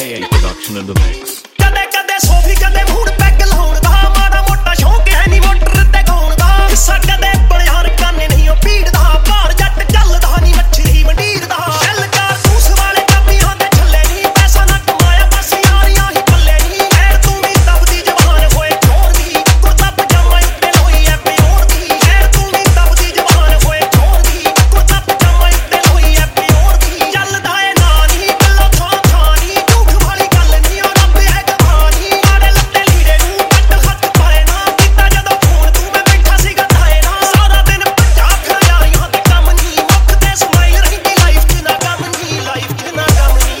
aka production in the mix. ਕਦੇ ਕਦੇ ਸੋਫੀ ਕਦੇ ਮੂਡ ਪੈਗ ਲਾਉਣ ਦਾ ਮਾੜਾ ਮੋਟਾ ਸ਼ੌਂਕ ਹੈ ਨੀ ਮੋਟਰ ਤੇ ਗਾਉਣ ਦਾ ਹਿੱਸਾ ਕਦੇ ਬਲਿਆਰ ਕਾਨੇ ਨਹੀਂ ਉਹ ਪੀੜ ਦਾ ਭਾਰ ਜੱਟ ਚੱਲਦਾ ਨੀ ਮੱਛਰੀ ਮੰਡੀਰ ਦਾ ਚੱਲ ਕਾਰ ਸੂਸ ਵਾਲੇ ਕਾਪੀਆਂ ਦੇ ਛੱਲੇ ਨਹੀਂ ਪੈਸਾ ਨਾ ਕਮਾਇਆ ਬਸ ਯਾਰੀਆਂ ਹੀ ਪੱਲੇ ਨਹੀਂ ਐ ਤੂੰ ਵੀ ਦਬਦੀ ਜਵਾਨ ਹੋਏ ਚੋਰ ਦੀ ਕੁਰਤਾ ਪਜਾਮਾ ਉੱਤੇ ਲੋਈ ਐ ਪਿਓਰ ਦੀ ਐ ਤੂੰ ਵੀ ਦਬਦੀ ਜਵਾਨ ਹੋਏ ਚੋਰ ਦੀ ਕੁਰਤਾ ਪਜਾਮਾ ਉੱਤੇ ਲੋਈ ਐ ਪਿਓਰ ਦੀ ਚੱਲਦਾ ਏ ਨਾ ਨਹੀਂ ਗੱਲੋਂ ਥਾਂ ਥਾਂ ਨਹੀਂ ਝੂਠ ਵਾਲੀ ਗੱਲ ਨਹੀਂ ਉਹ ਰੱਬ ਹੈ ਗਵਾਨੀ ਮਾੜੇ ਲੱਤੇ ਲੀੜੇ ਨੂੰ ਕੱਟ ਹੱਥ ਪਾਏ ਨਾ ਕੀਤਾ ਜਦੋਂ ਫੋਨ ਤੂੰ ਮੈਂ ਬੈਠਾ ਸੀਗਾ ਥਾਏ ਨਾ ਸਾਰਾ ਦਿਨ ਭੱਜਾ ਫਿਰ ਯਾਰੀਆਂ ਤੇ ਕੰਮ ਨਹੀਂ ਮੁੱਖ ਤੇ ਸਮਾਈਲ ਰਹਿੰਦੀ ਲਾਈਫ 'ਚ ਨਾ ਗਮ ਨਹੀਂ ਲਾਈਫ 'ਚ ਨਾ ਗਮ ਨਹੀਂ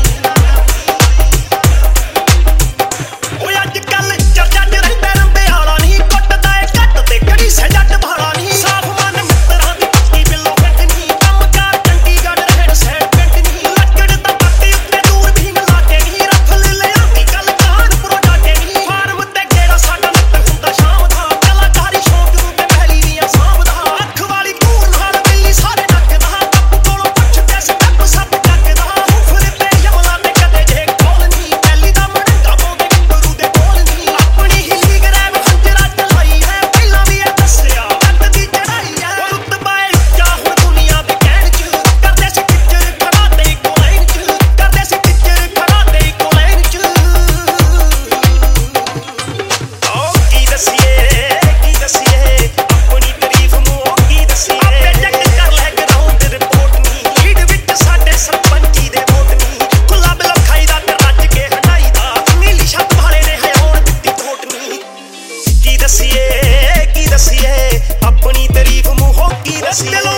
ਓਏ ਅੱਜ ਕੱਲ ਚਰਚਾ 'ਚ ਰਹਿੰਦਾ ਰੰਬੇ ਵਾਲਾ ਨਹੀਂ ਕੁੱਟਦਾ ਏ ਘੱਟ ਤੇ ਕਿਹੜੀ ਸੇ ਜੱਟ ਭਾਲਾ ਨਹੀਂ ਸਾਫ ਮਨ ਮਿੱਤਰਾਂ ਦੀ ਪੱਕੀ ਬਿੱਲੋ ਕੱਟ ਨਹੀਂ ਕੰਮਕਾਰ ਚੰਡੀਗੜ੍ਹ ਰਹਿਣ ਸੈਡ ਪਿੰਡ ਨਹੀਂ ਲੱਕੜ ਤਾਂ ਪੱਤੀ ਉੱਤੇ ਦੂਰ ਵੀ ਮਿਲਾ ਕੇ ਨਹੀਂ ਰਫਲ ਲਿਆਂਦੀ ਕੱਲ ਕਾਨਪੁਰੋਂ ਜਾ ਕੇ ਨਹੀਂ ਫਾਰਮ ਤੇ ਗੇੜਾ ਸਾਡਾ ਨਿੱਤ ਹੁੰਦਾ ਸ਼ਾਮ ਦਾ ਕਲਾਕਾਰੀ ਸ਼ੌਂਕ ਨੂੰ ਤੇ ਪਹਿਲੀ ਦੀਆਂ ਸਾਂਭਦਾ ਅੱਖ ਵਾਲੀ ਕੂਰ ਨਾਲ ਬਿੱਲੀ ਸਾਰੇ ਨੱਕਦਾ ਕੱਪ ਕੋਲੋਂ ਪੁੱਛਦੇ ਸਟੈਪ ਸਭ ਚੱਕਦਾ ਫੁੱਫਰ ਤੇ ਯਮਲਾ ਤੇ ਕਦੇ ਜੇ ਕੋਲ ਨਹੀਂ ਪਹਿਲੀ ਦਾ ਮੜੰਗਾ ਪਾਉਂਦੇ ਗੁਰੂ ਦੇ ਕੋਲ ਨਹੀਂ ਆਪਣੀ ਹੀ ਲੀਗ ਰੈਬ ਹੰਜਰਾ ਚਲਾਈ ਹੈ ਪਹਿਲਾਂ ਵੀ ਇਹ ਦੱਸਿਆ ਕੱਟ ਦੀ ਚੜਾਈ ਹੈ ਰੁਤਬਾ ਏ ਉੱਚਾ ਹੁਣ ਦੁਨੀਆ ਦੇ ਕਹਿਣ 'ਚ ਕਰਦੇ ਸੀ ਟੀਚਰ ਖੜਾ ਤੇ ਇੱਕੋ ਲਾਈਨ 'ਚ ਕਰਦੇ ਸੀ ਟੀਚਰ ਖੜਾ ਤੇ ਇੱਕੋ ਲਾਈਨ 'ਚ ਓ ਕੀ ਦਸੀਏ ਆਪਣੀ ਤਾਰੀਫ ਮੂੰਹੋਂ ਕੀ ਦਸੀਏ ਆਪੇ ਚੈੱਕ ਕਰ ਲੈ ਗਰਾਊਂਡ ਰਿਪੋਰਟ ਨਹੀਂ ਲੀਡ ਵਿੱਚ ਸਾਡੇ ਸਰਪੰਚੀ ਦੇ ਵੋਟ ਨਹੀਂ ਖੁੱਲਾ ਬਿਲ ਖਾਈਦਾ ਤੇ ਰੱਜ ਕੇ ਹਟਾਈਦਾ ਨੀਲੀ ਛੱਤ ਵਾਲੇ ਨੇ ਹਯਾਉਣ ਦਿੱਤੀ ਥੋਟ ਨਹੀਂ ਕੀ ਦਸੀਏ ਆਪਣੀ ਤਾਰੀਫ ਮੂੰਹੋਂ ਕੀ ਦਸੀਏ